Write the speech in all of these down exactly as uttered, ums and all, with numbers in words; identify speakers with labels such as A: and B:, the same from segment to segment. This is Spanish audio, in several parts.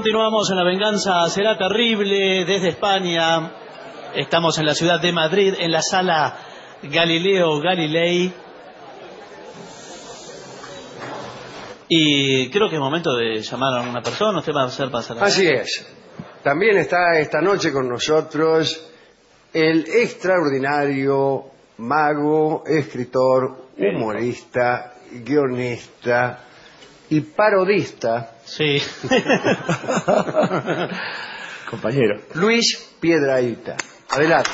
A: Continuamos en La Venganza Será Terrible desde España. Estamos en la ciudad de Madrid, en la sala Galileo Galilei. Y creo que es momento de llamar a una persona. Usted va a hacer pasar.
B: Así es. También está esta noche con nosotros el extraordinario mago, escritor, humorista, guionista y parodista.
A: Sí.
B: Compañero. Luis Piedrahita. Adelante.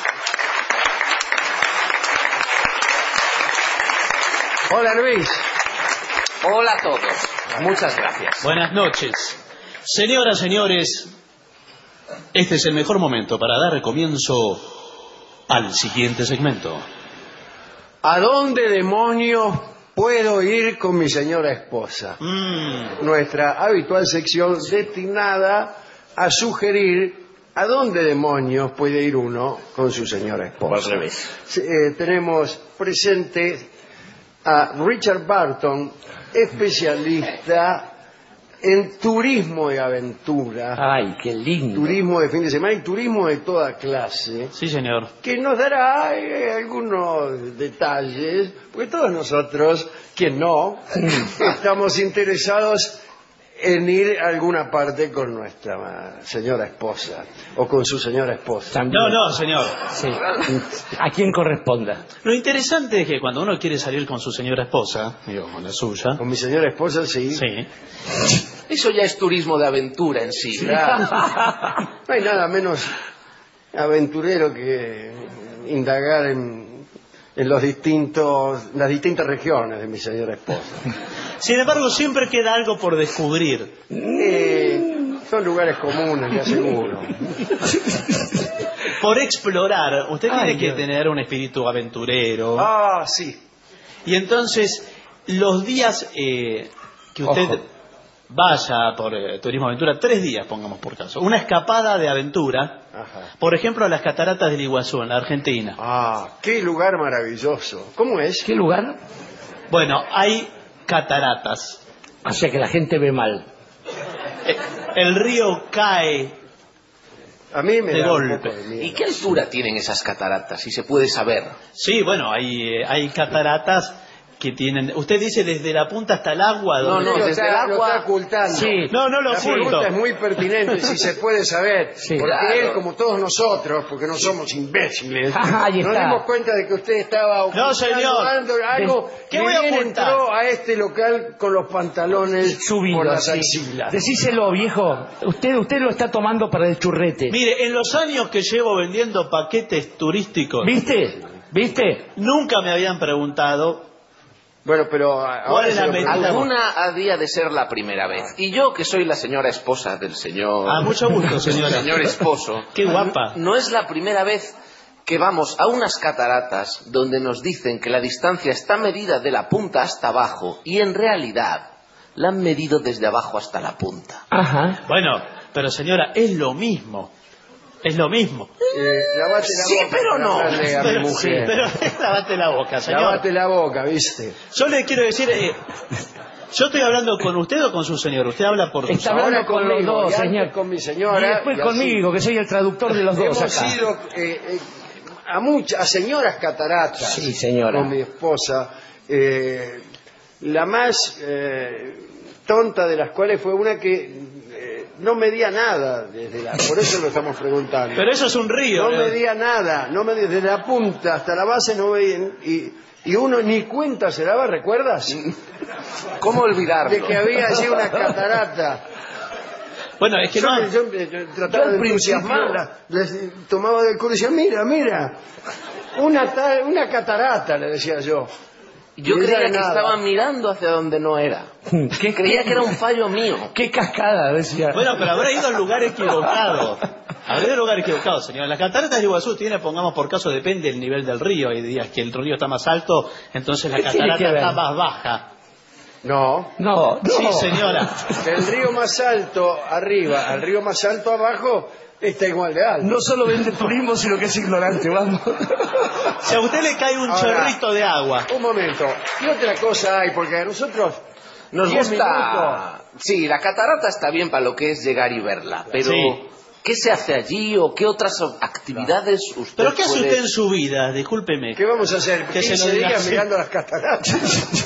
B: Hola, Luis.
C: Hola a todos. Muchas gracias.
A: Buenas noches. Señoras, señores, este es el mejor momento para dar comienzo al siguiente segmento.
B: ¿A dónde demonios puedo ir con mi señora esposa?
A: Mm.
B: Nuestra habitual sección destinada a sugerir a dónde demonios puede ir uno con su señora esposa.
C: Al revés.
B: Eh, tenemos presente a Richard Barton, especialista en turismo de aventura.
C: Ay, qué lindo.
B: Turismo de fin de semana y turismo de toda clase.
A: Sí, señor.
B: Que nos dará eh, algunos detalles, porque todos nosotros, quien no, estamos interesados en ir a alguna parte con nuestra señora esposa o con su señora esposa.
A: No, no, señor.
C: Sí. A quien corresponda.
A: Lo interesante es que cuando uno quiere salir con su señora esposa, digo, con la suya.
B: Con mi señora esposa, sí.
A: Sí.
C: Eso ya es turismo de aventura en sí.
B: Claro. No hay nada menos aventurero que indagar en, en los distintos, las distintas regiones de mi señora esposa.
A: Sin embargo, siempre queda algo por descubrir.
B: Eh, son lugares comunes, le aseguro.
A: Por explorar. Usted
C: Ay,
A: tiene que
C: Dios.
A: tener un espíritu aventurero.
B: Ah, sí.
A: Y entonces, los días eh, que usted
C: Ojo.
A: vaya por eh, turismo aventura, tres días, pongamos por caso, una escapada de aventura,
B: Ajá.
A: por ejemplo, a las cataratas del Iguazú, en la Argentina.
B: Ah, qué lugar maravilloso. ¿Cómo es?
C: ¿Qué lugar?
A: Bueno, hay cataratas.
C: O sea que la gente ve mal.
A: Eh, El río cae.
B: A mí me
A: De
B: da un
A: golpe.
B: poco de miedo.
C: ¿Y qué altura tienen esas cataratas, si se puede saber?
A: Sí, bueno, hay, eh, hay cataratas que tienen... Usted dice desde la punta hasta el agua.
C: No,
A: donde-
C: no,
B: Lo
C: desde
B: está-
C: el
B: lo
C: agua-
B: está ocultando.
C: Sí.
A: No, no lo
B: La
A: oculto.
B: pregunta es muy pertinente, si se puede saber.
C: Sí.
B: Porque
C: Claro.
B: él, como todos nosotros, porque no somos imbéciles,
C: Ah, ahí
B: nos
C: está.
B: dimos cuenta de que usted estaba ocultando
A: señor.
B: algo, algo
A: ¿Qué
B: que
A: voy a
B: bien
A: ocultar?
B: entró a este local con los pantalones
D: Subido,
B: por las
D: sí.
B: axilas.
D: Decíselo, viejo. Usted, usted lo está tomando para el churrete.
A: Mire, en los años que llevo vendiendo paquetes turísticos,
D: ¿Viste? ¿Viste?
A: nunca me habían preguntado...
B: Bueno, pero ahora
A: es
B: se
A: la
B: lo
A: medida?
B: preguntamos.
C: Alguna había de ser la primera vez. Y yo, que soy la señora esposa del señor...
A: Ah, mucho gusto, señora.
C: Señor esposo.
A: Qué guapa.
C: No es la primera vez que vamos a unas cataratas donde nos dicen que la distancia está medida de la punta hasta abajo y en realidad la han medido desde abajo hasta la punta.
D: Ajá.
A: Bueno, pero señora, es lo mismo. Es lo mismo.
B: Eh, lavate la
C: Sí,
B: boca
C: pero
B: para
C: no.
B: hablarle a mi
A: Pero,
B: mujer.
A: pero lavate la boca, señor.
B: Lavate la boca, ¿viste?
A: Yo le quiero decir... eh, yo estoy hablando con usted o con su señor. Usted habla por...
D: Está
B: Ahora
D: hablando con los
B: conmigo,
D: dos,
B: y antes
D: señor.
B: con mi señora,
D: Y después
B: y así.
D: conmigo, que soy el traductor de los dos
B: Hemos
D: acá.
B: ido eh, eh, a muchas, a señoras cataratas.
D: Sí, señora.
B: Con mi esposa. Eh, la más eh, tonta de las cuales fue una que eh, no medía nada desde la, por eso lo estamos preguntando.
A: Pero eso es un río.
B: No
A: ¿eh?
B: medía nada, no medía desde la punta hasta la base no veían y, y uno ni cuenta se daba, ¿recuerdas?
C: ¿Cómo olvidarlo?
B: De que había allí una catarata.
A: Bueno, es que
B: Yo,
A: no...
B: yo, yo trataba
C: Yo
B: de
C: al principio-
B: entusiasmarla, les tomaba del culo y decía, mira, mira, una, tal- una catarata, le decía yo.
C: Yo
B: Y ella
C: creía que
B: nada.
C: estaba mirando hacia donde no era.
D: ¿Qué,
C: Creía que era un fallo mío.
D: qué cascada, decía.
A: Bueno, pero habrá ido al lugar equivocado. Habrá ido al lugar equivocado, señor. Las cataratas de Iguazú tiene, pongamos por caso, depende del nivel del río. Hay días que el río está más alto, entonces la
D: ¿Qué tiene
A: catarata
D: que ver?
A: está más baja.
B: No,
D: No, no.
A: Sí, señora.
B: el río más alto arriba, al río más alto abajo, está igual de alto.
D: No solo vende turismo, sino que es ignorante, vamos.
A: Si a usted le cae un
B: Ahora,
A: chorrito de agua,
B: Un momento, ¿qué otra cosa hay? Porque a nosotros
C: Nos
B: Diez
C: gusta... Sí, la catarata está bien para lo que es llegar y verla, pero...
A: Sí.
C: ¿Qué se hace allí o qué otras actividades usted
A: ¿Pero qué hace
C: puede-
A: usted en su vida? Discúlpeme.
B: ¿Qué vamos a hacer?
A: Que se
B: quince
A: lo diga
B: días
A: así.
B: mirando las cataratas.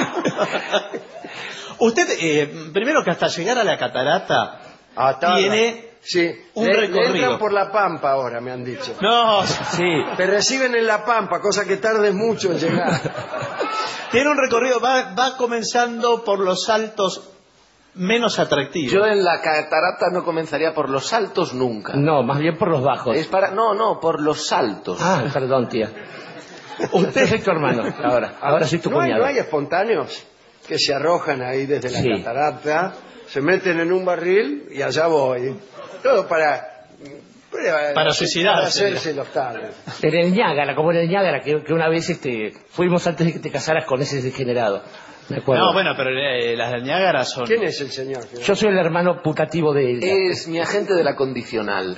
A: Usted, eh, primero que hasta llegar a la catarata,
B: Ah, tarda.
A: tiene
B: sí.
A: un
B: le, le
A: recorrido.
B: entran por la Pampa ahora, me han dicho.
A: No,
D: Sí.
B: Te reciben en la Pampa, cosa que tarde mucho en llegar.
A: tiene un recorrido, va, va comenzando por los saltos menos atractivos.
C: Yo en la catarata no comenzaría por los saltos nunca.
D: No, más bien por los bajos.
C: Es para... No, no, por los saltos.
D: Ah, perdón, tía. Usted es tu hermano, ahora. Ahora soy tu
B: ¿No hay,
D: cuñado.
B: no hay espontáneos que se arrojan ahí desde la
D: Sí.
B: catarata, se meten en un barril y allá voy. Todo para... Para,
A: Para suicidarse.
B: Para hacerse los tales.
D: En el Niágara, como en el Niágara, que, que una vez este, fuimos antes de que te casaras con ese degenerado. Me acuerdo.
A: No, bueno, pero eh, las del Niágara son...
B: ¿Quién es el señor?
D: Yo soy el hermano putativo de ella.
C: Es mi agente de la condicional.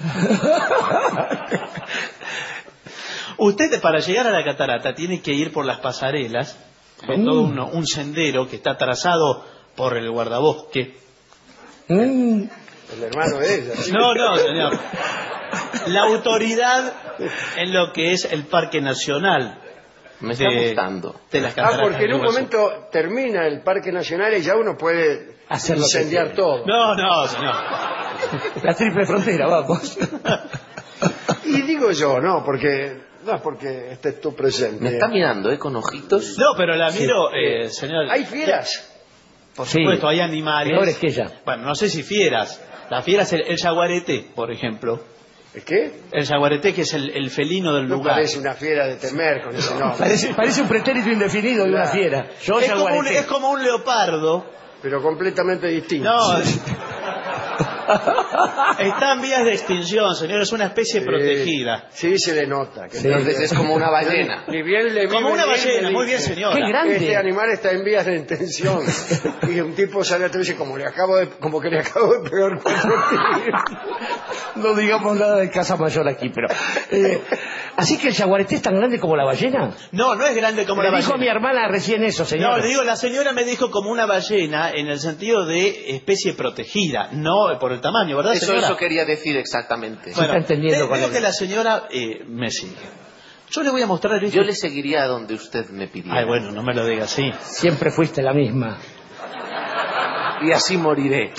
A: Usted para llegar a la catarata tiene que ir por las pasarelas, por
D: Mm.
A: todo uno- un sendero que está trazado por el guardabosque.
D: Mm,
B: El hermano de ella. ¿sí?
A: No, no, señor. La autoridad en lo que es el Parque Nacional
C: Me está
A: de,
C: gustando.
A: de las
B: Ah,
A: cataratas.
B: porque en
A: del
B: un
A: Iguazú.
B: momento termina el Parque Nacional y ya uno puede
D: Hacer lo que
B: incendiar
D: quiere.
B: todo.
A: No, no, señor.
D: la triple frontera, vamos.
B: Y digo yo, no, porque no es porque estés tú presente.
C: Me está mirando, ¿eh? Con ojitos.
A: No, pero la miro, eh, señor.
B: ¿Hay fieras?
A: Por
D: Sí.
A: supuesto, hay animales.
D: Peores que ella.
A: Bueno, no sé si fieras. La fiera es el, el yaguareté, por ejemplo.
B: ¿Es qué?
A: El yaguareté, que es el, el felino del
B: No
A: lugar.
B: parece una fiera de temer con ese nombre.
D: Parece, parece un pretérito indefinido de una
B: Claro.
D: fiera. Yo
A: es, como un,
D: yaguareté.
A: es como un leopardo.
B: Pero completamente distinto.
A: No, está en vías de extinción, señor. Es una especie
B: Sí,
A: protegida.
B: Sí, se le nota. Que
D: Sí.
C: Entonces es como una ballena.
B: Ni bien le
A: Como
B: vive
A: una
B: bien,
A: ballena,
B: le
A: muy bien,
B: dice,
A: señora.
D: ¡Qué grande!
B: Este animal está en vías de extinción. Y un tipo sale a y dice, como, le acabo de, como que le acabo de pegar cuatro tiros.
D: No digamos nada de casa mayor aquí, pero... eh, así que el yaguareté es tan grande como la ballena.
A: No, no es grande como
D: Me
A: la
D: dijo
A: ballena.
D: mi hermana recién eso, señor.
A: No, le digo, la señora me dijo como una ballena en el sentido de especie protegida, no por el tamaño, ¿verdad,
C: Eso,
A: señora?
C: eso quería decir exactamente.
D: Sí. está entendiendo
A: ve-
D: con
A: veo
D: él.
A: que la señora eh, me sigue. Yo le voy a mostrar esto.
C: Yo le seguiría a donde usted me pidiera.
A: Ay, bueno, no me lo diga así.
D: Siempre fuiste la misma.
C: Y así moriré.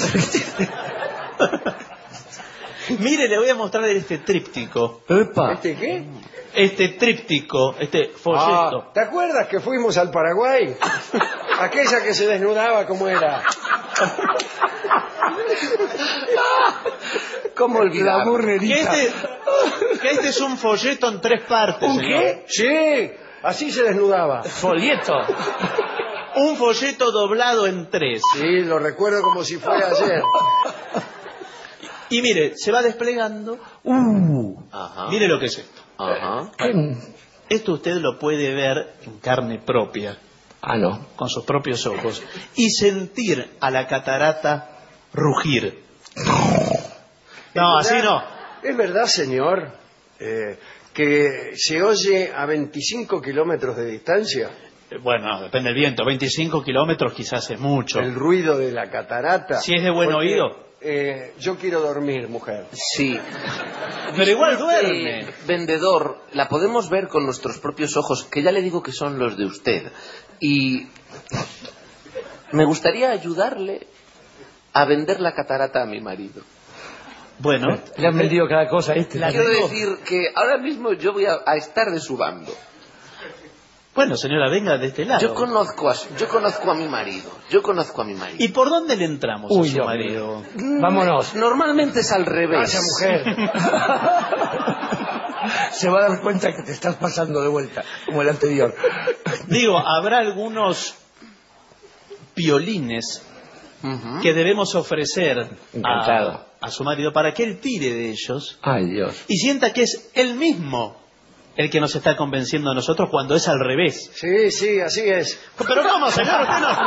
A: Mire, le voy a mostrar este tríptico.
D: Epa.
B: ¿Este qué?
A: Este tríptico, este folleto.
B: Ah, ¿te acuerdas que fuimos al Paraguay? Aquella que se desnudaba, ¿cómo era?
C: ¿Cómo
D: La
C: olvidar?
A: que,
D: burrerita.
A: este, que este es un folleto en tres partes.
B: ¿Un
A: señor.
B: qué? Sí, así se desnudaba.
D: Folleto.
A: Un folleto doblado en tres.
B: Sí, lo recuerdo como si fuera ayer.
A: Y mire, se va desplegando.
D: Uh.
C: Ajá.
A: Mire lo que es esto.
C: Ajá.
D: ¿Qué?
A: Esto usted lo puede ver en carne propia,
D: Ah, no.
A: con sus propios ojos, y sentir a la catarata rugir. No, así no.
B: ¿Es verdad, señor, eh, que se oye a veinticinco kilómetros de distancia
A: Eh, Bueno, depende del viento. veinticinco kilómetros quizás es mucho.
B: el ruido de la catarata?
A: Si es de buen
B: Porque,
A: oído.
B: eh, yo quiero dormir, mujer.
C: Sí.
A: Pero igual duerme.
C: Eh, vendedor, la podemos ver con nuestros propios ojos, que ya le digo que son los de usted. Y me gustaría ayudarle a vender la catarata a mi marido.
A: Bueno,
D: Le han vendido cada cosa a este.
A: La-
C: Quiero
A: tengo.
C: decir que ahora mismo yo voy a, a estar de su bando.
A: bueno, señora, venga de este lado.
C: Yo conozco a, su- yo conozco a mi marido. Yo conozco a mi marido.
A: ¿Y por dónde le entramos
D: Uy,
A: a su
D: Dios
A: marido?
D: Vámonos.
C: Normalmente es al revés.
B: Vaya mujer.
D: Se va a dar cuenta que te estás pasando de vuelta, como el anterior.
A: Digo, habrá algunos violines
C: Ujú.
A: que debemos ofrecer
D: Encantado.
A: a, a su marido para que él tire de ellos
D: Ay, Dios.
A: y sienta que es él mismo el que nos está convenciendo a nosotros cuando es al revés.
B: Sí, sí, así es.
A: Pero ¿cómo, señor? Usted no...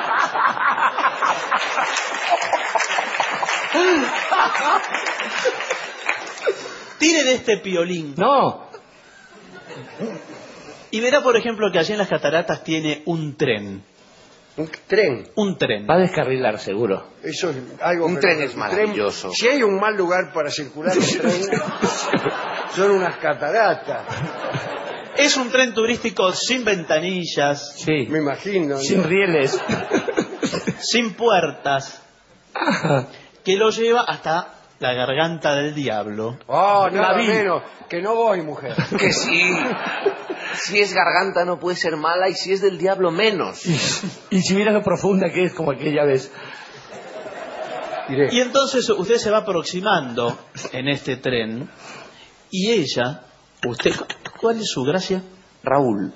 A: Tire de este piolín
D: No.
A: y verá, por ejemplo, que allí en las cataratas tiene un tren.
B: Un tren.
A: Un tren.
D: Va a descarrilar, seguro.
B: Eso es algo
C: Un
B: que
C: tren
B: no-
C: es maravilloso.
B: Si hay un mal lugar para circular un tren, son unas cataratas.
A: Es un tren turístico sin ventanillas,
D: Sí.
B: Me imagino. ¿no?
D: Sin rieles.
A: sin puertas,
D: Ajá.
A: que lo lleva hasta la garganta del diablo.
B: Oh, nada
D: La vi.
B: menos. Que no voy, mujer.
C: Que sí. Si es garganta no puede ser mala y si es del diablo menos.
D: Y, y si miras lo profunda que es, como aquella vez.
B: Iré.
A: Y entonces usted se va aproximando en este tren y ella, usted, ¿cuál es su gracia?
C: Raúl.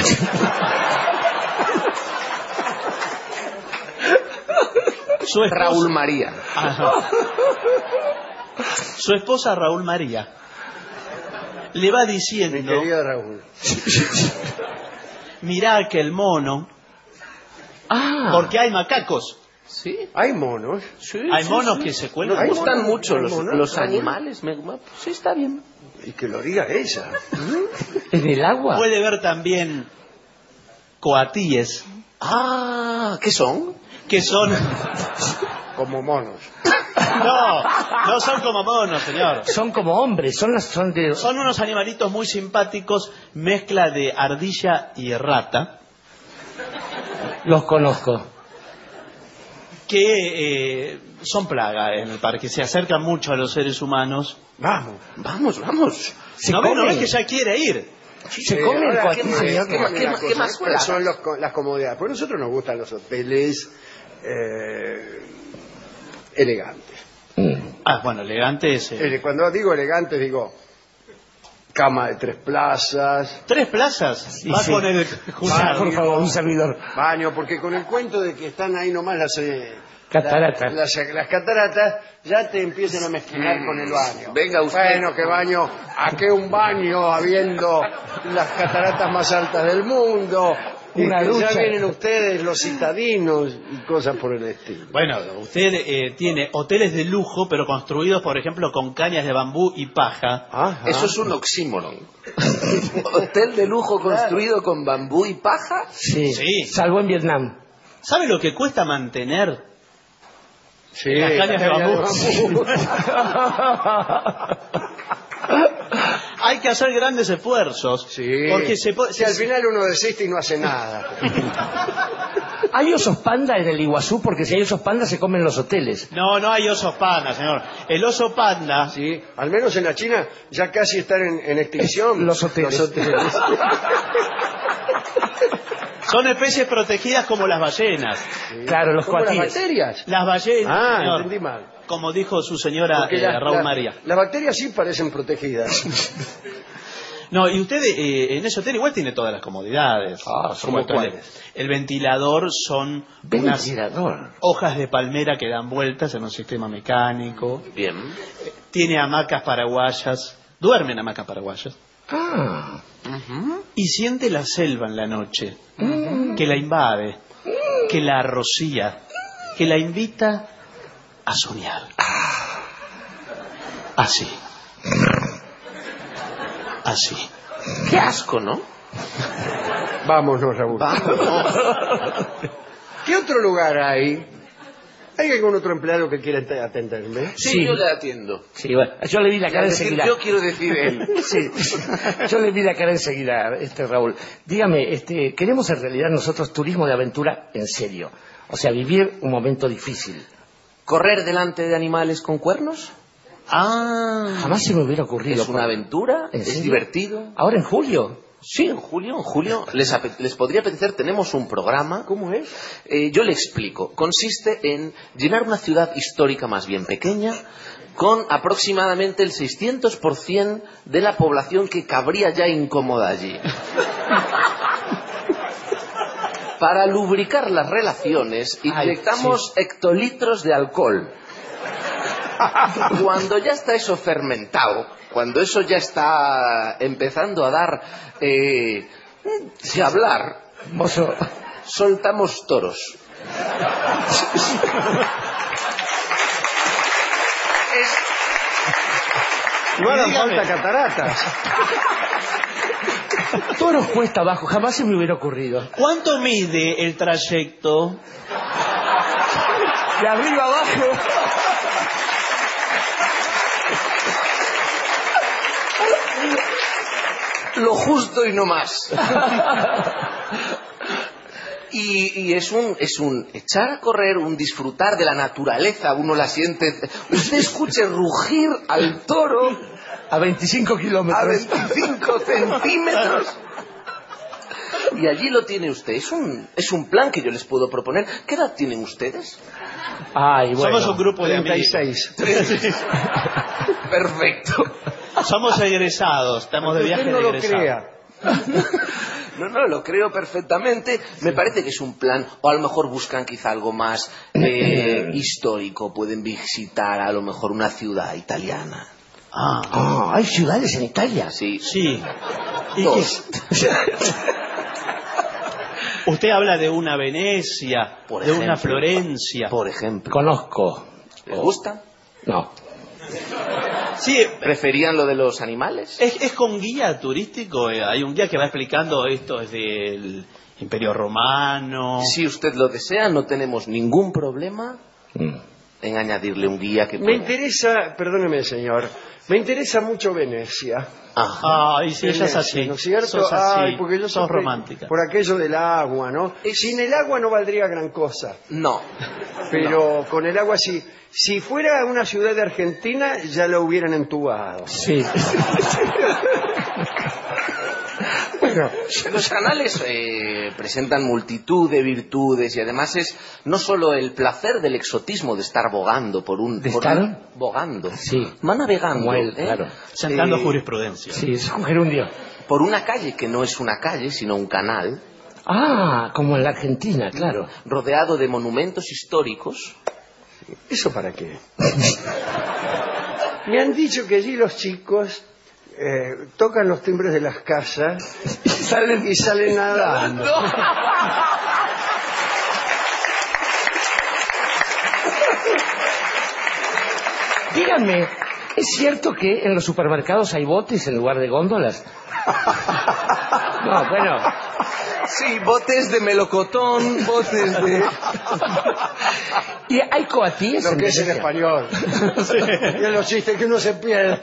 A: Su esposa,
C: Raúl María.
A: Ajá. Su esposa Raúl María le va
B: Mi
A: diciendo,
B: querido Raúl.
A: mirá aquel mono,
D: Ah.
A: porque hay macacos,
C: ¿Sí?
B: Hay monos.
C: Sí,
A: hay
C: sí,
A: monos
C: sí.
A: que se
C: Me
A: cuelgan.
B: Hay
C: gustan
B: monos,
C: mucho
B: hay
C: los,
B: monos,
C: los
B: Raúl.
C: animales. Me- me- sí, está bien.
B: Y que lo diga ella.
D: ¿En el agua?
A: Puede ver también coatíes,
C: Ah, ¿qué son?
A: que son...
B: Como monos.
A: No, no son como monos, señor.
D: Son como hombres, son las son de...
A: Son unos animalitos muy simpáticos, mezcla de ardilla y rata,
D: Los conozco.
A: que eh, son plaga en el parque, se acercan mucho a los seres humanos.
B: Vamos.
C: Vamos, vamos.
D: Se
A: ¿No ves? ¿No
D: comen.
A: ves que ya quiere ir?
D: Se
B: Eh,
D: come el
B: ahora,
D: coatí,
B: ¿qué más-
D: señor.
B: qué más-
C: ¿Qué
B: qué
C: más-
B: más
C: qué más
B: cosas? ¿Cuáles
C: plagas?
B: son los co- las comodidades? Porque a nosotros nos gustan los hoteles eh, elegantes.
A: Ah, bueno, elegante es... eh,
B: Eh, Cuando digo elegantes, digo cama de tres plazas,
A: ¿Tres plazas?
D: Sí,
A: Va
D: sí.
A: con el...
D: Ah, por favor, un servidor.
B: baño, porque con el cuento de que están ahí nomás las... eh,
D: Cataratas.
B: la- las, las cataratas, ya te empiezan a mezclar con el baño.
C: Venga usted.
B: Bueno, que baño, ¿a qué un baño habiendo las cataratas más altas del mundo? Y
D: Una
B: que
D: ducha.
B: ya vienen ustedes los citadinos y cosas por el estilo.
A: Bueno, usted eh, tiene hoteles de lujo, pero construidos, por ejemplo, con cañas de bambú y paja.
B: Ajá.
C: Eso es un oxímoron. Hotel de lujo construido con bambú y paja.
D: Sí.
A: Sí.
D: Salvo en Vietnam.
A: ¿Sabe lo que cuesta mantener
B: Sí,
A: las cañas de bambú?
B: bambú.
A: Hay que hacer grandes esfuerzos.
B: Sí.
A: Porque se puede...
B: Si al final uno desiste y no hace nada.
D: ¿Hay osos panda en el Iguazú? Porque si hay osos panda se comen los hoteles.
A: No, no hay osos panda, señor. El oso panda...
B: Sí, al menos en la China ya casi están en, en extinción.
D: Los hoteles.
B: Los hoteles.
A: Son especies protegidas como las ballenas.
D: Claro, los
B: ¿Cómo las
D: coatíes.
B: bacterias?
A: Las ballenas,
B: Ah,
A: señor,
B: entendí mal.
A: como dijo su señora
B: Porque
A: eh,
B: las-
A: Raúl
B: las-
A: María.
B: Las bacterias sí parecen protegidas.
A: No, y usted eh, en ese hotel igual tiene todas las comodidades.
B: Ah,
A: Como
B: ¿cómo
A: el,
B: cuáles?
A: el ventilador son unas
D: Ventilador.
A: hojas de palmera que dan vueltas en un sistema mecánico.
C: Bien.
A: Tiene hamacas paraguayas. Duermen hamacas paraguayas.
D: Ah.
A: Y siente la selva en la noche, que la invade, que la arrocía, que la invita a soñar. Así. Así.
C: Qué asco, ¿no?
B: Vámonos, Raúl.
C: Vamos.
B: ¿Qué otro lugar hay? ¿Hay algún otro empleado que quiera te- atenderme?
C: Sí,
D: Sí.
C: yo le atiendo.
D: Sí, bueno, yo le vi la
C: Y
D: cara
C: al decir
D: enseguida.
C: yo quiero decir él.
D: Sí, yo le vi la cara enseguida, este Raúl. Dígame, este, queremos en realidad nosotros turismo de aventura en serio. O sea, vivir un momento difícil.
C: ¿Correr delante de animales con cuernos?
A: Ah.
D: Jamás se me hubiera ocurrido.
C: ¿Es una aventura?
D: ¿En
C: ¿Es
D: serio?
C: divertido?
D: ¿Ahora en julio?
C: Sí, en julio, en julio. ¿Les, ape- les podría apetecer? Tenemos un programa.
B: ¿Cómo es?
C: Eh, yo le explico. Consiste en llenar una ciudad histórica más bien pequeña con aproximadamente el seiscientos por ciento de la población que cabría ya incómoda allí. Para lubricar las relaciones
D: Ay,
C: inyectamos hectolitros de alcohol. Cuando ya está eso fermentado, cuando eso ya está empezando a dar eh, de hablar,
D: Mozo,
C: soltamos toros.
B: No harán
A: Dígame.
B: falta cataratas.
D: Toros cuesta abajo, jamás se me hubiera ocurrido.
A: ¿Cuánto mide el trayecto?
D: De arriba abajo.
C: Lo justo y no más. Y, y es un es un echar a correr, un disfrutar de la naturaleza, uno la siente. Usted escuche rugir al toro
D: A veinticinco kilómetros.
C: a veinticinco centímetros. Y allí lo tiene usted. Es un, es un plan que yo les puedo proponer. ¿Qué edad tienen ustedes?
D: Ay, bueno.
A: Somos un grupo de
B: treinta y
A: amigos.
B: seis.
C: Perfecto.
A: Somos egresados, estamos de viaje
B: Usted no
A: de
B: lo
A: egresados.
B: crea.
C: No, no, lo creo perfectamente. Me parece que es un plan, o a lo mejor buscan quizá algo más eh, histórico. Pueden visitar a lo mejor una ciudad italiana.
A: Ah,
D: Ah, hay ciudades en Italia.
C: Sí.
A: sí. ¿Y
C: Dos.
A: qué? Usted habla de una Venecia,
C: Por
A: de una
C: ejemplo.
A: Florencia.
C: Por ejemplo.
D: Conozco.
C: ¿Les gusta?
D: No.
A: Sí,
C: ¿Preferían lo de los animales?
A: es, es con guía turístico. eh, Hay un guía que va explicando esto desde el Imperio Romano.
C: Si usted lo desea, no tenemos ningún problema
D: Mm.
C: en añadirle un guía que
B: Me
C: pueda.
B: interesa, perdóneme señor, me interesa mucho Venecia.
C: Ajá.
A: Ay, sí, ella es
B: Venecia,
A: así.
B: ¿no es cierto?
A: Sos así.
B: Ay, porque yo
A: sos
B: siempre-
A: romántica.
B: Por aquello del agua, ¿no?
C: Es-
B: Sin el agua no valdría gran cosa,
C: No.
B: pero con el agua sí. Si fuera una ciudad de Argentina, ya lo hubieran entubado.
D: Sí. Bueno,
C: Los canales eh, presentan multitud de virtudes y además es no solo el placer del exotismo de estar bogando por un...
D: ¿De
C: por
D: estar?
C: un- bogando.
D: Sí.
C: Va navegando.
D: Como él,
C: ¿eh?
D: claro.
A: Sentando
C: Eh,
A: jurisprudencia.
D: sí, es un gerundio.
C: Por una calle que no es una calle, sino un canal,
D: Ah, como en la Argentina, claro.
C: rodeado de monumentos históricos.
B: ¿Eso para qué? Me han dicho que allí los chicos eh, tocan los timbres de las casas y salen, y salen nadando.
D: Díganme, ¿es cierto que en los supermercados hay botes en lugar de góndolas? No, bueno.
C: Sí, botes de melocotón, botes de...
D: ¿Y hay coatíes?
B: Lo
D: en
B: que es en
D: Venecia?
B: español. Y en los chistes que uno se pierde.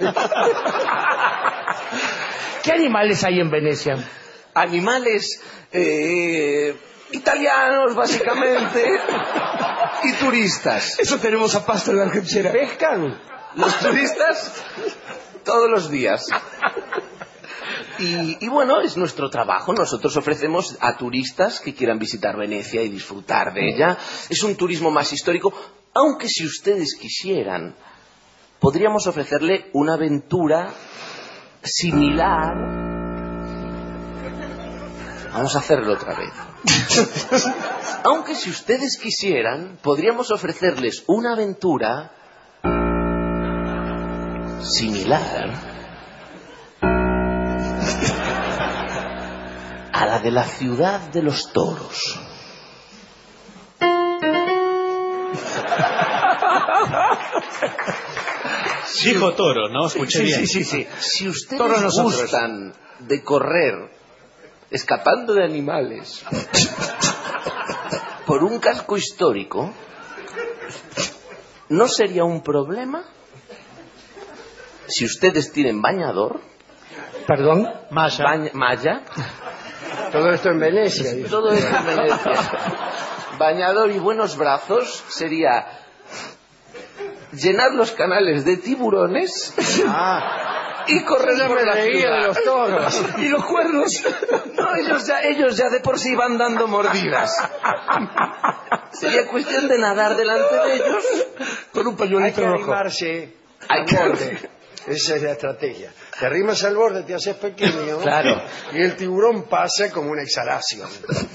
D: ¿Qué animales hay en Venecia?
C: Animales eh, italianos, básicamente, y turistas.
D: Eso tenemos a Pasto en la Argentina.
B: ¿Pescan?
C: Los turistas todos los días. Y, y bueno, es nuestro trabajo. Nosotros ofrecemos a turistas que quieran visitar Venecia y disfrutar de ella. Es un turismo más histórico, aunque si ustedes quisieran, podríamos ofrecerle una aventura similar. Vamos a hacerlo otra vez. Aunque si ustedes quisieran, podríamos ofrecerles una aventura similar a la de la ciudad de los toros.
A: Dijo toro, ¿no? Escuché
D: Sí,
A: bien.
D: sí, sí, sí.
C: Si ustedes
D: Toros nosotros.
C: gustan de correr escapando de animales por un casco histórico, ¿no sería un problema? Si ustedes tienen bañador,
D: ¿Perdón?
A: Maya.
C: baña- malla,
B: Todo esto en Venecia. dice.
C: todo esto en Venecia, bañador y buenos brazos, sería llenar los canales de tiburones
B: Ah,
C: y correr
B: ya
C: por
B: me
C: la
B: reía
C: ciudad.
B: de los toros.
C: Y los cuernos. No, ellos ya, ellos ya de por sí van dando mordidas. Sería cuestión de nadar delante de ellos con un
B: Hay
C: pañuelito
B: que
C: rojo.
B: arrimarse
C: Hay
B: al
C: que-
B: borde. Esa es la estrategia. Te arrimas al borde, te haces pequeño.
D: Claro.
B: Y el tiburón pasa como una exhalación.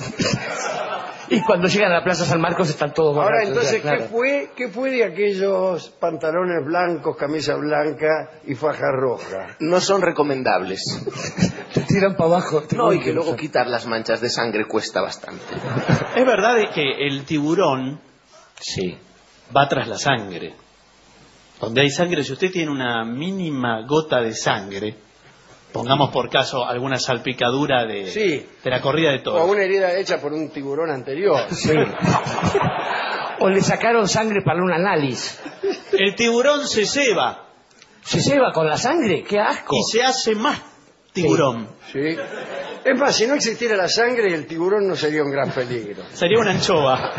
D: Y cuando llegan a la Plaza San Marcos están todos
B: Ahora,
D: borrachos,
B: entonces,
D: ya, claro.
B: ¿qué fue, ¿qué fue de aquellos pantalones blancos, camisa blanca y faja roja?
C: No son recomendables.
D: Te tiran para abajo. te
C: No, y
D: golpean.
C: que luego quitar las manchas de sangre cuesta bastante.
A: Es verdad de que el tiburón
D: Sí.
A: va tras la sangre. Donde hay sangre, si usted tiene una mínima gota de sangre, pongamos por caso alguna salpicadura de,
B: Sí.
A: de la corrida de
B: O
A: toros.
B: una herida hecha por un tiburón anterior.
D: Sí. O le sacaron sangre para un análisis.
A: El tiburón se ceba
D: ¿Se lleva con la sangre? ¡Qué asco!
A: y se hace más tiburón.
B: Sí. Es más, si no existiera la sangre, el tiburón no sería un gran peligro.
A: Sería una anchoa.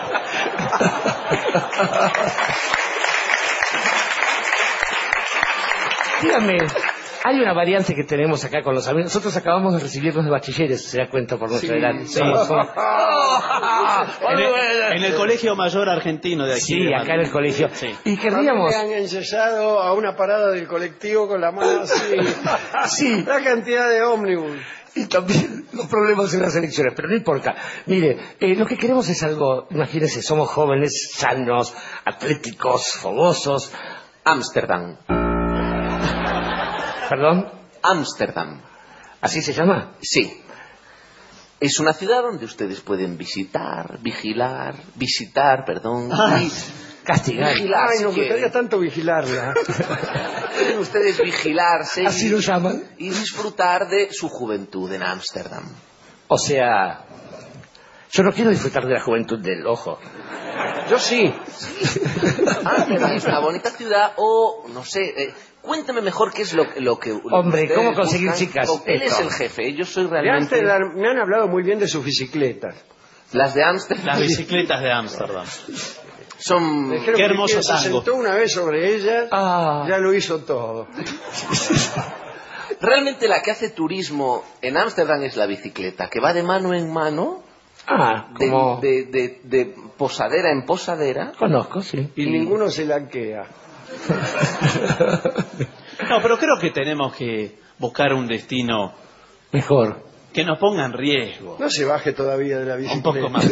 D: Dígame, hay una variante que tenemos acá con los amigos. Nosotros acabamos de recibirnos de bachilleres, se da cuenta por nuestra
B: Sí.
D: edad.
A: Sí.
D: Somos- somos-
A: En el, en el Colegio Mayor Argentino de aquí.
D: Sí,
A: de
D: acá en
A: Madrid.
D: el colegio.
A: Sí.
D: Y
B: A mí
D: querríamos...
B: me han enyesado a una parada del colectivo con la mano así.
D: Sí.
B: La cantidad de ómnibus.
D: Y también los problemas en las elecciones, pero no importa. Mire, eh, lo que queremos es algo, imagínense, somos jóvenes, sanos, atléticos, fogosos.
C: Ámsterdam.
D: ¿Perdón?
C: Ámsterdam.
D: ¿Así se llama?
C: Sí. Es una ciudad donde ustedes pueden visitar, vigilar, visitar, perdón, y
D: Castigar.
C: vigilar.
B: Ay,
C: si
B: nos gustaría
C: quieren.
B: tanto vigilarla.
C: Pueden ustedes vigilarse
D: Así
C: y,
D: lo llaman.
C: y disfrutar de su juventud en Ámsterdam.
D: O sea, yo no quiero disfrutar de la juventud del ojo.
B: Yo sí.
C: Ámsterdam es una bonita ciudad o, no sé, eh, cuénteme mejor qué es lo, lo que... lo que
D: Hombre,
C: ustedes
D: ¿cómo conseguir
C: buscan.
D: chicas?
C: O- Él es
D: Esto.
C: el jefe, yo soy
B: De
C: realmente...
B: Ámsterdam me han hablado muy bien de sus bicicletas.
C: Las de Ámsterdam
A: Las bicicletas de Ámsterdam.
C: son...
B: Me dijeron
A: Qué
B: que
A: hermoso
B: quien se
A: tango.
B: sentó una vez sobre ellas,
D: Ah.
B: ya lo hizo todo.
C: Realmente la que hace turismo en Ámsterdam es la bicicleta, que va de mano en mano,
D: Ah,
C: de,
D: como...
C: de, de- de posadera en posadera.
D: Conozco, sí.
B: Y ninguno se laquea.
A: No, pero creo que tenemos que buscar un destino
D: Mejor.
A: que nos ponga en riesgo.
B: No se baje todavía de la bicicleta.
A: Un poco más.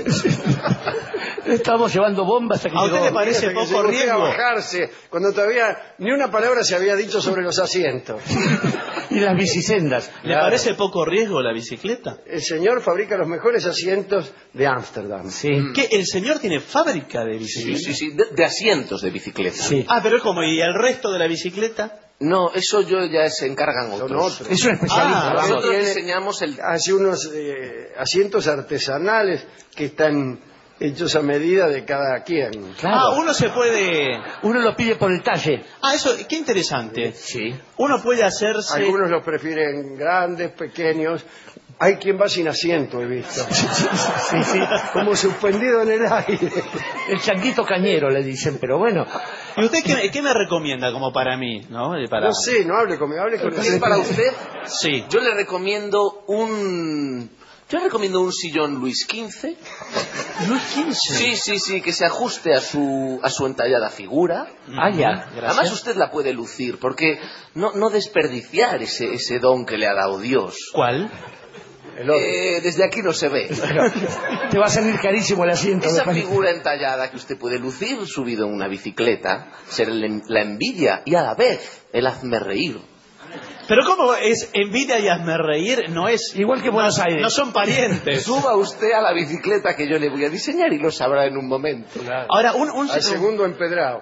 D: Estamos llevando bombas hasta que
A: ¿A usted
D: llegó.
A: le parece
B: Fíjate que
A: poco
B: se voltea a
A: riesgo?
B: bajarse cuando todavía ni una palabra se había dicho sobre los asientos.
D: Y las bicisendas.
A: ¿Le parece poco riesgo la bicicleta?
B: El señor fabrica los mejores asientos de Ámsterdam.
D: Sí.
A: ¿Qué? ¿El señor tiene fábrica de
C: Sí,
A: bicicletas?
C: sí, sí, de, de asientos de bicicleta.
D: Sí.
A: Ah, pero es como, ¿y el resto de la bicicleta?
C: No, eso yo ya se encargan
B: Son
C: otros.
B: otros.
D: Es un especialista.
A: Ah,
D: vamos.
C: Nosotros
B: Tiene-
C: diseñamos el...
B: Hace unos eh, asientos artesanales que están hechos a medida de cada quien.
D: Claro.
A: Ah, uno se puede...
D: Uno lo pide por el talle.
A: Ah, eso, qué interesante.
D: Sí.
A: Uno puede hacerse...
B: Algunos los prefieren grandes, pequeños. Hay quien va sin asiento, he visto.
D: Sí, sí.
B: Como suspendido en el aire.
D: El changuito cañero le dicen, pero bueno.
A: ¿Y usted qué, qué me recomienda como para mí? ¿No? Eh, Para...
B: No sé, no hable conmigo, hable con
C: ¿Es para usted?
A: Sí.
C: Yo le recomiendo un... Yo le recomiendo un sillón Luis quince.
A: Luis quince.
C: Sí, sí, sí, que se ajuste a su, a su entallada figura.
D: Ah, ya.
C: Además usted la puede lucir, porque no, no desperdiciar ese, ese don que le ha dado Dios.
A: ¿Cuál?
B: el otro.
C: Eh, desde aquí no se ve.
D: Te va a salir carísimo el asiento. me
C: Esa
D: parece.
C: figura entallada que usted puede lucir subido en una bicicleta, ser el- la envidia y a la vez el hazme reír.
A: Pero ¿cómo es envidia y hazme reír? No es...
D: Igual que Buenos
A: no,
D: Aires.
A: No son parientes.
C: Suba usted a la bicicleta que yo le voy a diseñar y lo sabrá en un momento.
A: Ahora, un, un,
B: Al segundo empedrado.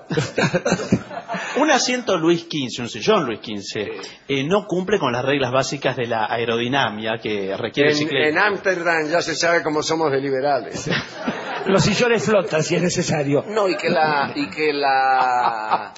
A: un asiento Luis quince, un sillón Luis quince, eh, no cumple con las reglas básicas de la aerodinámica que requiere el
B: En
A: ciclismo.
B: en Ámsterdam ya se sabe cómo somos de liberales.
D: Los sillones flotan si es necesario.
C: No, y que la... Y que la...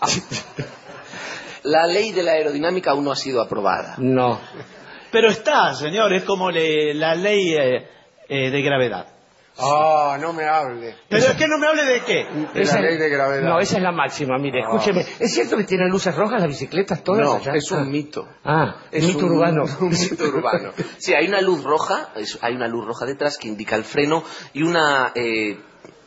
C: La ley de la aerodinámica aún no ha sido aprobada.
D: No.
A: Pero está, señor, es como le- la ley eh, eh, de gravedad.
B: Ah, no me hable.
A: Pero es que no me hable de qué.
B: De la ley de gravedad.
D: No, esa es la máxima, mire, escúcheme. ¿Es cierto que tienen luces rojas las bicicletas todas
C: No,
D: allá?
C: es un
D: Ah.
C: mito.
D: Ah,
C: Es
D: mito
C: un-
D: urbano.
C: Un mito urbano. Sí, hay una luz roja, es- hay una luz roja detrás que indica el freno y una eh,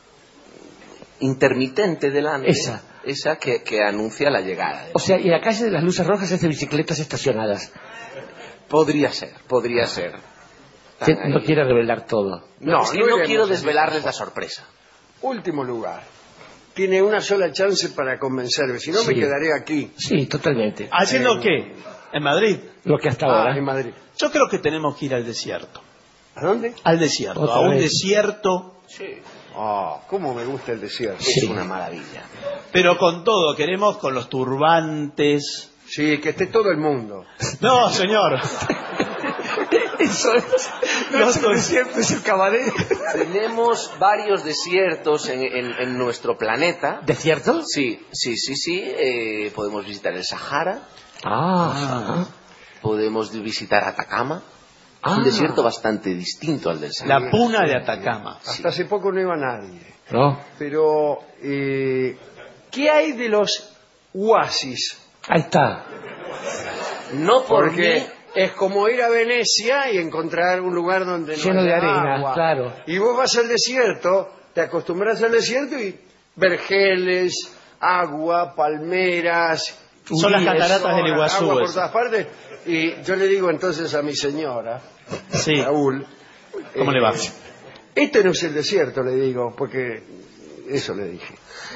C: intermitente delante.
D: Esa.
C: Esa que, que anuncia la llegada.
D: O sea, y la calle de las luces rojas es de bicicletas estacionadas.
C: Podría ser, podría ser.
D: Que
C: Están
D: no
C: ahí.
D: quiere revelar todo.
C: No,
B: No,
C: es que
B: no
C: no
B: iremos
C: quiero
B: en
C: desvelarles la sorpresa.
B: Último lugar. Tiene una sola chance para convencerme. Si no, me
D: Sí.
B: quedaré aquí.
D: Sí, totalmente.
A: ¿Haciendo
B: Eh,
A: qué? ¿En Madrid?
D: Lo que hasta
B: Ah,
D: ahora.
B: en Madrid.
A: Yo creo que tenemos que ir al desierto.
B: ¿A dónde?
A: Al desierto.
D: Otra
A: A un
D: vez.
A: desierto,
B: Ah, cómo me gusta el desierto.
C: Es una maravilla.
A: pero con todo. Queremos con los turbantes,
B: Sí, que esté todo el mundo.
A: No, señor.
D: Eso es. No es el desierto, es el cabaret.
C: Tenemos varios desiertos en, en, en nuestro planeta.
D: ¿Desierto?
C: Sí, sí, sí, sí. Eh, podemos visitar el Sahara.
D: Ah.
C: Podemos visitar Atacama.
D: Ah.
C: Un desierto bastante distinto al del Sahara.
A: La puna de Atacama.
B: Hasta hace poco no iba nadie.
D: No.
B: Pero, eh, ¿qué hay de los oasis?
D: Ahí está.
C: No por
B: Porque
C: mí.
B: es como ir a Venecia y encontrar un lugar donde no
D: Lleno de
B: haya
D: arena,
B: agua.
D: claro.
B: Y vos vas al desierto, te acostumbras al desierto y vergeles, agua, palmeras.
A: Son las cataratas del
B: sol,
A: Iguazú.
B: agua por
A: eso.
B: todas partes. Y yo le digo entonces a mi señora,
A: Sí.
B: Raúl,
A: ¿Cómo
B: eh,
A: le va?
B: este no es el desierto, le digo, porque eso le dije.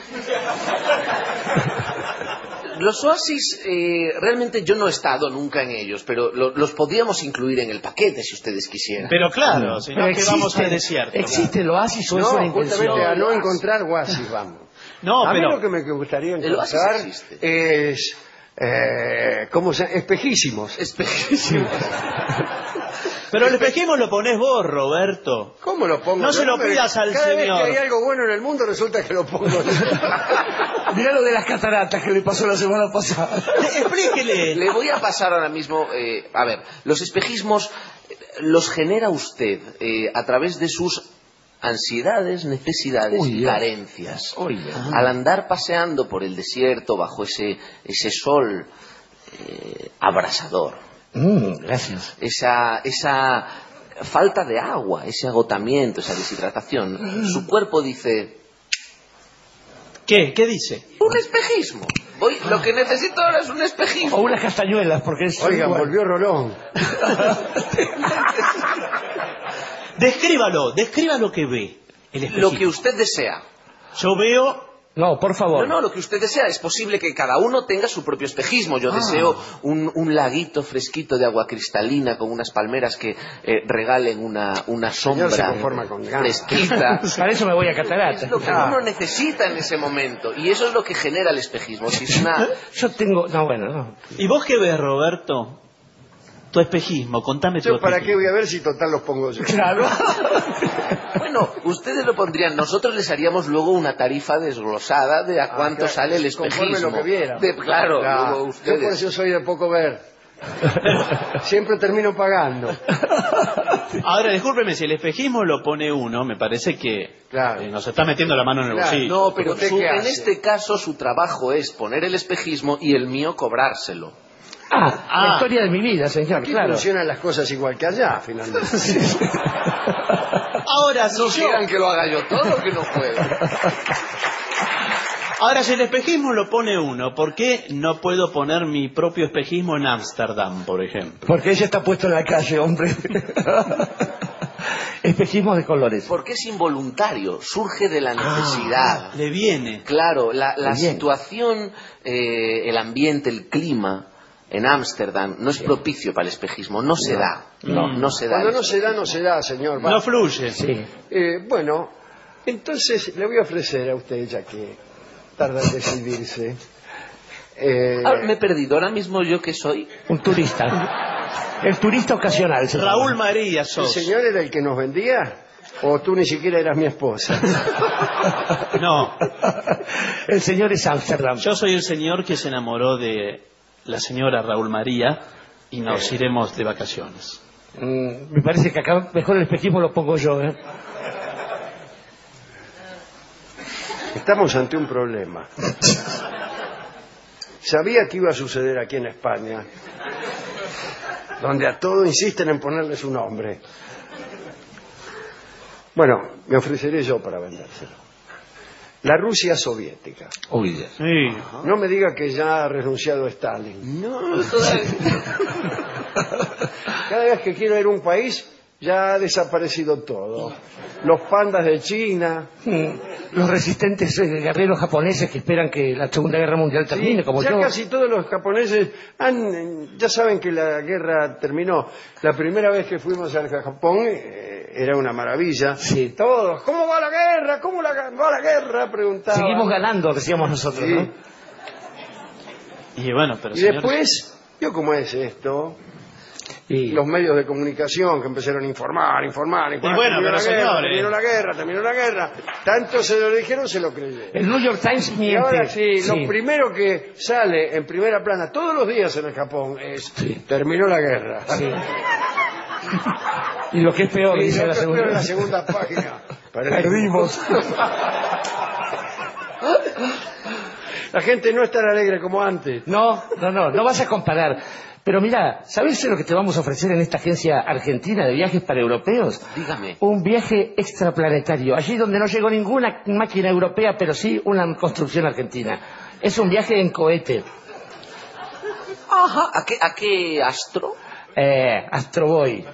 C: Los oasis, eh, realmente yo no he estado nunca en ellos, pero lo- los podríamos incluir en el paquete si ustedes quisieran.
A: Pero claro, si no,
D: Pero
A: que vamos
D: existe-
A: al desierto.
D: ¿Existe el oasis o
B: No,
D: es una intención?
B: justamente a no encontrar oasis vamos.
A: No,
B: a mí
A: pero...
B: lo que me gustaría
C: El oasis
B: encontrar
C: existe.
B: es, eh, ¿cómo se llama? Espejísimos.
C: Espejísimo.
A: Pero el espejismo lo ponés vos, Roberto.
B: ¿Cómo lo pongo?
A: No se lo
B: me-
A: pidas al
B: cada
A: señor.
B: Cada vez que hay algo bueno en el mundo resulta que lo pongo yo.
D: Mirá lo de las cataratas que le pasó la semana pasada.
A: Explíquele.
C: Le voy a pasar ahora mismo, eh, a ver, los espejismos eh, los genera usted eh, a través de sus ansiedades, necesidades
D: Uy,
C: y
D: Dios.
C: carencias.
D: Oye.
C: Al andar paseando por el desierto bajo ese, ese sol eh, abrasador,
D: Mm, gracias.
C: esa, esa falta de agua, ese agotamiento, esa deshidratación, su cuerpo dice,
A: ¿Qué? ¿Qué dice?
C: un espejismo. Voy, lo que necesito ahora es un espejismo.
D: O unas castañuelas, porque es...
B: Oigan,
D: igual.
B: volvió Rolón.
A: Descríbalo, describa lo que ve. El espejismo.
C: Lo que usted desea.
A: Yo veo...
D: No, por favor.
C: No, no, lo que usted desea. Es posible que cada uno tenga su propio espejismo. Yo
D: Ah.
C: deseo un, un laguito fresquito de agua cristalina con unas palmeras que eh, regalen una, una
B: señor
C: sombra
B: se conforma con ganas.
C: fresquita.
D: Para eso me voy a cataratas.
C: Es lo que
B: Ah.
C: uno necesita en ese momento. Y eso es lo que genera el espejismo. Si es una...
D: Yo tengo... No, bueno, no.
A: ¿Y vos qué ves, Roberto? Tu espejismo, contame tu
B: Yo para qué
A: espejismo.
B: voy a ver si total los pongo yo.
D: Claro.
C: Bueno, ustedes lo pondrían. Nosotros les haríamos luego una tarifa desglosada de a
B: Ah,
C: cuánto
B: claro,
C: sale el
B: conforme
C: espejismo.
B: lo que viera.
C: De- claro,
B: Claro.
C: luego
B: Yo por
C: ustedes...
B: eso soy de poco ver. Siempre termino pagando.
A: Ahora, discúlpeme, si el espejismo lo pone uno, me parece que
B: Claro.
A: eh, nos está metiendo la mano en el
B: Claro,
A: bolsillo.
C: No, pero
B: ¿Usted
C: su-
B: qué
C: en
B: hace?
C: este caso su trabajo es poner el espejismo y el mío cobrárselo.
D: Ah,
A: Ah.
D: la historia de mi vida, señor,
B: Aquí
D: claro.
B: funcionan las cosas igual que allá, finalmente.
A: Ahora, si
C: No
A: yo...
C: quieran que lo haga yo todo, que no puedo.
A: Ahora, si el espejismo lo pone uno, ¿por qué no puedo poner mi propio espejismo en Ámsterdam, por ejemplo?
D: Porque ella está puesto en la calle, hombre. Espejismo de colores.
C: Porque es involuntario, surge de la necesidad.
A: Le viene.
C: Claro, la, la
D: Bien.
C: situación, eh, el ambiente, el clima en Ámsterdam no es propicio para el espejismo, no se da. No, no se da.
B: Cuando no se da, no se da, señor. Va.
A: No fluye.
D: Sí.
B: Eh, bueno, entonces le voy a ofrecer a usted, ya que tarda en decidirse. eh,
C: Ah, me he perdido, ahora mismo yo que soy.
D: Un turista. El turista ocasional. se
A: Raúl
D: llama.
A: María
B: ¿El
A: sos.
B: señor era el que nos vendía? ¿O tú ni siquiera eras mi esposa?
A: No,
D: El señor es Ámsterdam.
A: yo soy el señor que se enamoró de la señora Raúl María y nos iremos de vacaciones.
D: Mm, me parece que acá mejor el espejismo lo pongo yo, ¿eh?
B: Estamos ante un problema. Sabía que iba a suceder aquí en España, donde a todo insisten en ponerle su nombre. Bueno, me ofreceré yo para vendérselo. La Rusia soviética.
D: Uy, Dios.
A: Sí.
B: No me diga que ya ha renunciado Stalin.
C: No, todavía-
B: Cada vez que quiero ir a un país, ya ha desaparecido todo. Los pandas de China.
D: Mm, Los resistentes eh, guerreros japoneses que esperan que la Segunda Guerra Mundial termine,
B: Sí,
D: como
B: ya
D: yo.
B: casi todos los japoneses han, ya saben que la guerra terminó. La primera vez que fuimos al Japón eh, era una maravilla.
D: Sí.
B: Todos, ¿cómo va la guerra? ¿Cómo la, va la guerra? Preguntaban.
D: Seguimos ganando, decíamos nosotros,
B: Sí.
D: ¿no?
A: Y bueno, pero
B: Y
A: señor...
B: después, ¿vio cómo es esto?
D: Y
B: Los medios de comunicación que empezaron a informar, informar, informar.
A: Y bueno,
B: terminó,
A: pero
B: la guerra,
A: señores.
B: terminó la guerra, terminó la guerra. Tanto se lo dijeron, se lo creyeron.
D: el New York Times
B: Y
D: miente.
B: ahora sí,
D: Sí.
B: lo primero que sale en primera plana todos los días en el Japón es
D: Sí.
B: terminó la guerra.
D: Sí. Y lo que es peor,
B: Y
D: dice
B: lo
D: la
B: que
D: segunda.
B: espero en la segunda página.
D: Perdimos.
B: La gente no es tan alegre como antes.
D: No, no, no, no vas a comparar. Pero mira, ¿sabes lo que te vamos a ofrecer en esta agencia argentina de viajes para europeos?
C: Dígame.
D: Un viaje extraplanetario, allí donde no llegó ninguna máquina europea, pero sí una construcción argentina. Es un viaje en cohete.
C: Ajá. ¿A qué, a qué astro?
D: Eh, Astro Boy.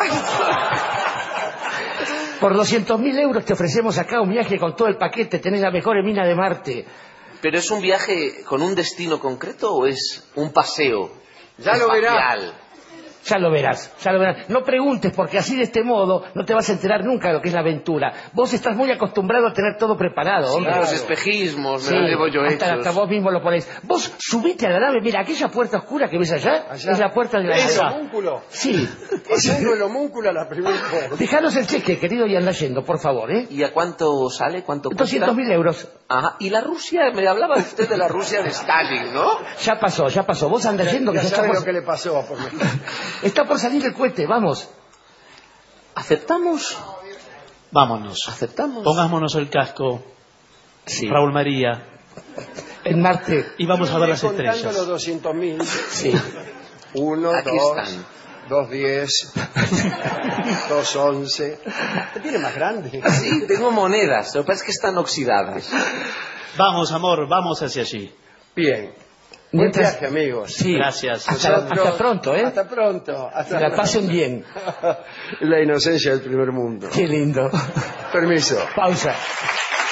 D: Por doscientos mil euros te ofrecemos acá un viaje con todo el paquete, tenés la mejor mina de Marte.
C: ¿Pero es un viaje con un destino concreto o es un paseo?
B: Ya lo verá.
C: espacial?
D: Ya lo verás, ya lo verás. No preguntes, porque así de este modo no te vas a enterar nunca de lo que es la aventura. Vos estás muy acostumbrado a tener todo preparado,
C: Sí,
D: hombre.
C: los espejismos, me
D: Sí,
C: los llevo yo
D: hasta,
C: hechos.
D: hasta vos mismo lo ponés. Vos subite a la nave, mira, aquella puerta oscura que ves allá,
B: Allá.
D: es la puerta de la
B: ¿Es
D: nave.
B: homúnculo?
D: Sí.
B: Pasando el homúnculo a la primera vez.
D: Dejanos el cheque, querido, y anda yendo, por favor, ¿eh?
C: ¿Y a cuánto sale? ¿Cuánto cuesta?
D: doscientos mil euros.
C: Ajá. ¿Y la Rusia? Me hablaba usted de la Rusia de Stalin, ¿no?
D: Ya pasó, ya pasó. Vos anda yendo, que
B: Ya
D: ya está
B: sabe
D: por...
B: lo que le pasó. Porque...
D: está por salir el cohete, vamos.
C: ¿Aceptamos?
A: Vámonos.
C: ¿Aceptamos?
A: Pongámonos el casco,
D: Sí.
A: Raúl María,
D: En Marte.
A: y vamos a ver las
B: Contando
A: estrellas.
B: los doscientos mil.
D: Sí.
B: Uno,
C: Aquí
B: dos,
C: están.
B: dos diez, dos once. ¿Qué tiene más grande?
C: Sí, tengo monedas. Lo que pasa es que están oxidadas.
A: Vamos, amor, vamos hacia allí.
B: Bien. Buen
D: Mientras-
B: viaje, amigos.
D: Sí.
A: Gracias.
D: Hasta,
B: Nosotros-
D: hasta pronto, ¿eh?
B: Hasta pronto. Hasta
D: Que la
B: pronto.
D: pasen bien.
B: La inocencia del primer mundo.
D: Qué lindo.
B: Permiso.
D: Pausa.